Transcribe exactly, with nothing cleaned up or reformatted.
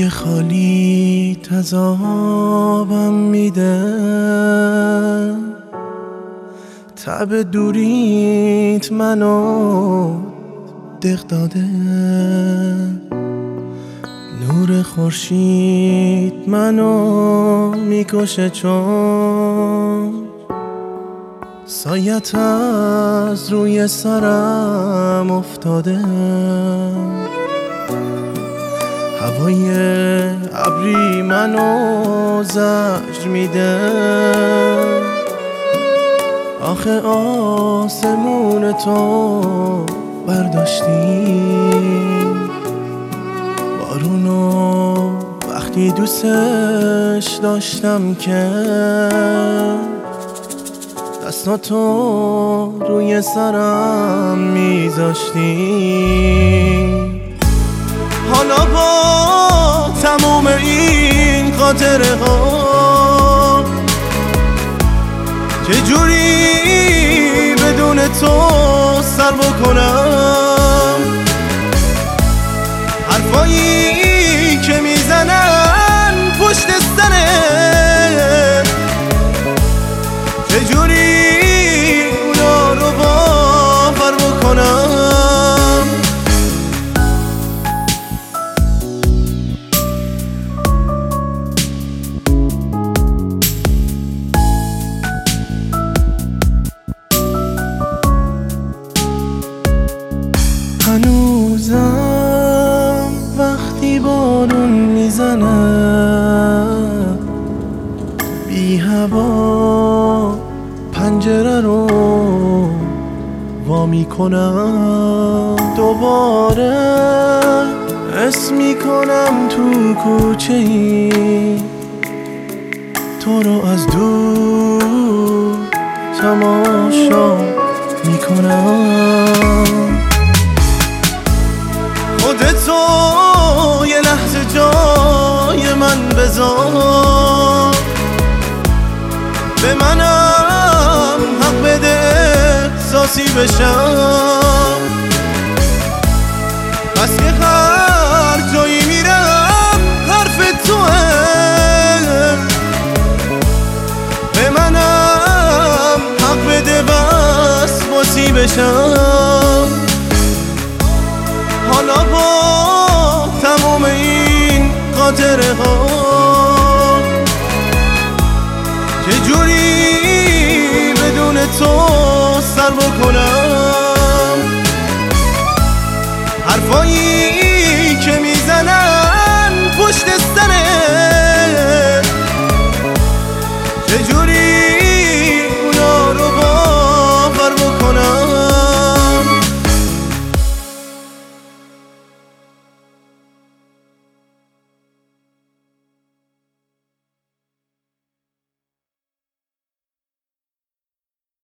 روی خالی تذابم میده، تب دوریت منو دق داده، نور خورشید منو میکشه چون سایت از روی سرم افتاده. هوای ابری منو زجر میده، آخه آسمون تو برداشتی، بارونو وقتی دوستش داشتم که دستاتو روی سرم میذاشتی. حالا با تموم این خاطره ها چجوری بدون تو سر بکنم؟ حرفایی که میزنن پشت سرت چجوری اونا رو باور بکنم؟ هنوزم وقتی بارون میزنه بی هوا پنجره رو وا میکنم، دوباره اسم میکنم تو کوچه ای تو رو از دور تماشا میکنم. خودتو یه لحظه جای من بذار، به منم حق بده احساسی بشم، بس که هر جایی میرم حرف توه، به منم حق بده بس باسی بشم. حالا با تمام این خاطره ها چجوری بدون تو سر بکنم؟